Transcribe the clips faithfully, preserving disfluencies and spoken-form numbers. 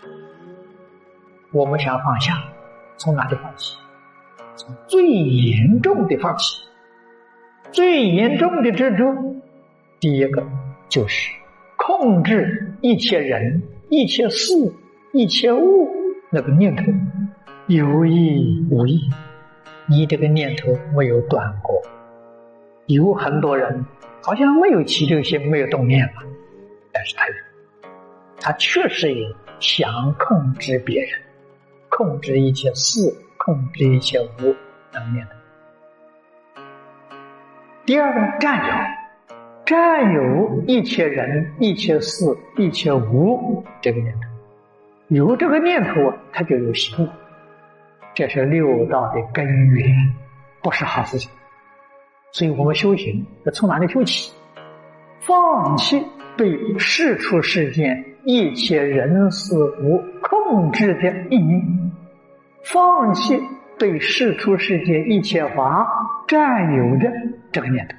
我们想放下，从哪里放弃？从最严重的放弃。最严重的执着，第一个就是控制一切人、一切事、一切物那个念头，有意无意，你这个念头没有断过。有很多人好像没有起这个心，没有动念了，但是他有，他确实有想控制别人，控制一切事，控制一切物那个念头。第二个，占有，占有一切人、一切事、一切物这个念头，有这个念头啊，它就有行为，这是六道的根源，不是好事情。所以我们修行要从哪里修起？放弃对世出世间一切人事物控制的意义，放弃对世出世界一切法占有的这个念头。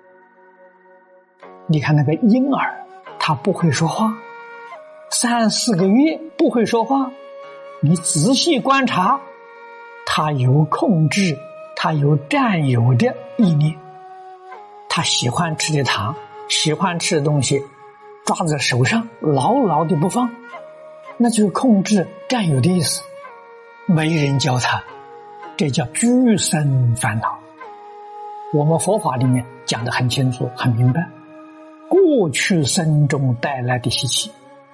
你看那个婴儿，他不会说话，三四个月不会说话，你仔细观察，他有控制，他有占有的意念。他喜欢吃的糖，喜欢吃的东西，抓在手上牢牢的不放，那就是控制占有的意思。没人教他，这叫俱生烦恼。我们佛法里面讲得很清楚很明白，过去生中带来的习气，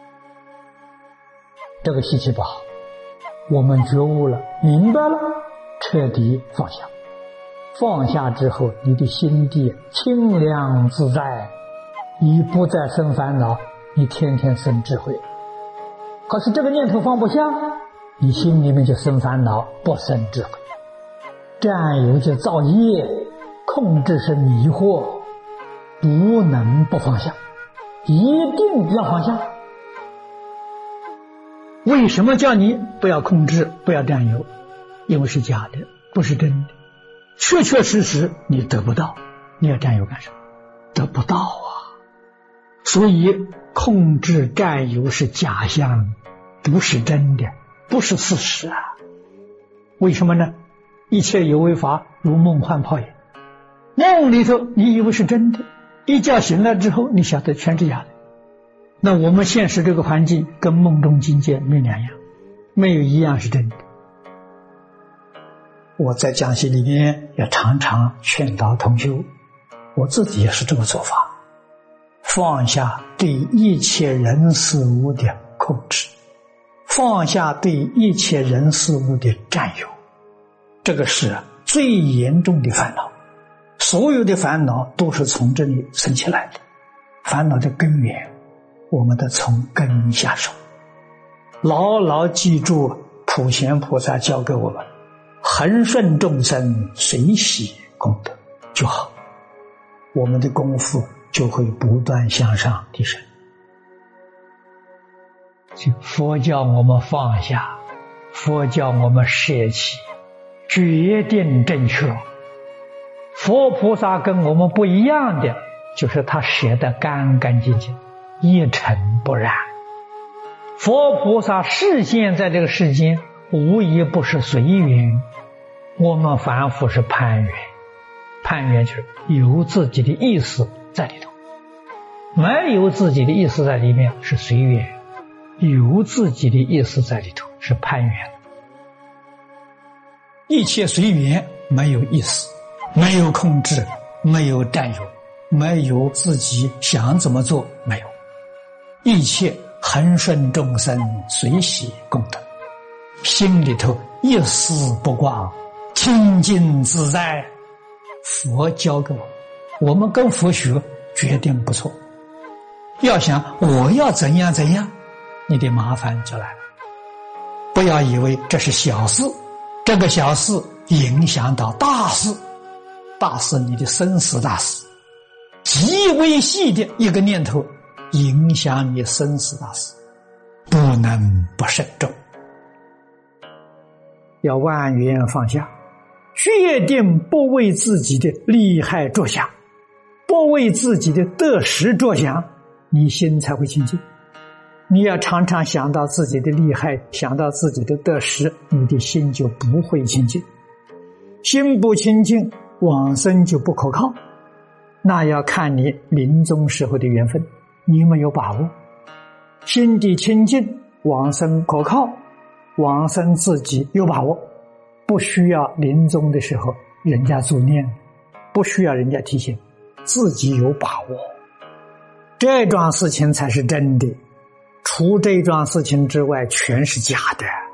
这个习气不好，我们觉悟了，明白了，彻底放下。放下之后，你的心地清凉自在，你不再生烦恼，你天天生智慧。可是这个念头放不下，你心里面就生烦恼，不生智慧。占有就造业，控制是迷惑，不能不放下，一定要放下。为什么叫你不要控制，不要占有？因为是假的，不是真的。确确实实你得不到，你要占有干什么？得不到啊！所以控制占有是假象，不是真的，不是事实啊。为什么呢？一切有为法如梦幻泡影，梦里头你以为是真的，一觉醒来之后你晓得全是假的。那我们现实这个环境跟梦中境界没两样，没有一样是真的。我在讲习里面也常常劝导同修，我自己也是这个做法，放下对一切人事物的控制，放下对一切人事物的占有，这个是最严重的烦恼。所有的烦恼都是从这里生起来的，烦恼的根源我们得从根下手。牢牢记住普贤菩萨教给我们，恒顺众生，随喜功德就好，我们的功夫就会不断向上提升。佛教我们放下，佛教我们舍弃，决定正确。佛菩萨跟我们不一样的，就是他舍得干干净净，一尘不染。佛菩萨示现在这个世间，无一不是随缘，我们凡夫是攀缘，攀缘就是有自己的意思在里头，没有自己的意思在里面是随缘，有自己的意思在里头是攀缘。一切随缘，没有意思，没有控制，没有占有，没有自己想怎么做，没有，一切恒顺众生，随喜功德，心里头一丝不挂，清净自在。佛教给我们，我们跟佛学决定不错。要想我要怎样怎样，你的麻烦就来了。不要以为这是小事，这个小事影响到大事，大事你的生死大事，极微细的一个念头影响你生死大事，不能不慎重。要万缘放下，决定不为自己的利害着想，不为自己的得失着想，你心才会清净。 你要常常想到自己的厉害，想到自己的得失，你的心就不会清净。心不清净，往生就不可靠。那要看你临终时候的缘分，你有没有把握？心地清净，往生可靠，往生自己有把握，不需要临终的时候人家助念，不需要人家提醒，自己有把握。这桩事情才是真的，除这桩事情之外全是假的。